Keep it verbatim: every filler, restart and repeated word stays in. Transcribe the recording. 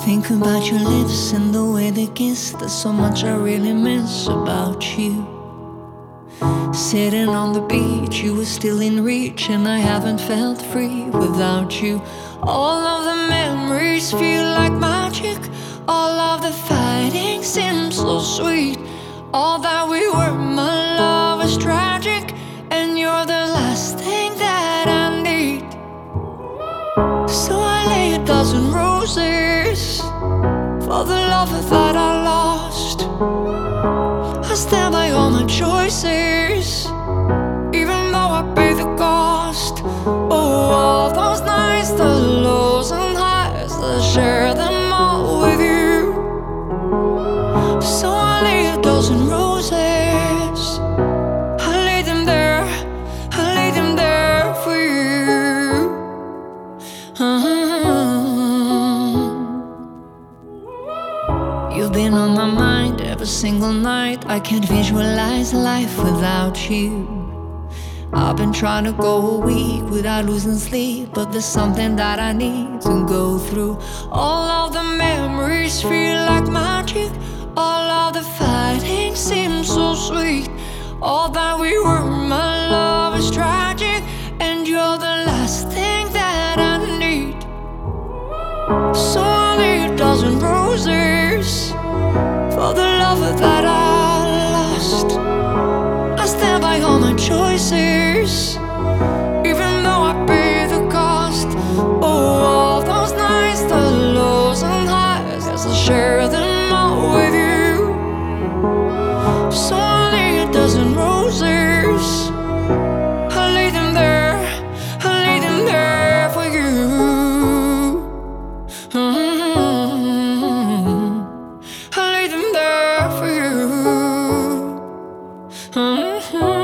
Think about your lips and the way they kiss. There's so much I really miss about you. Sitting on the beach, you were still in reach, and I haven't felt free without you. All of the memories feel like magic. All of the fighting seems so sweet. All that we were, my love, is tragic, and you're the last thing that I need. So I lay a dozen roses for the love that I lost. I stand by all my choices, even though I pay the cost. Oh, all those nights, the lows and highs, I share them all with you. So I lay a dozen roses, I lay them there, I lay them there for you. uh-huh. You've been on my mind every single night. I can't visualize life without you. I've been trying to go a week without losing sleep, but there's something that I need to go through. All of the memories feel like magic. All of the fighting seems so sweet. All that we were, my love, is tragic, and you're the last thing that I need. So I lay a dozen roses for the love that I lost. I stand by all my choices, even though I pay the cost. Oh, all those nights, the lows and highs, as I share them all with you. So I lay a dozen roses, I lay them there, I lay them there for you. mm-hmm. I lay them there for you. mm-hmm.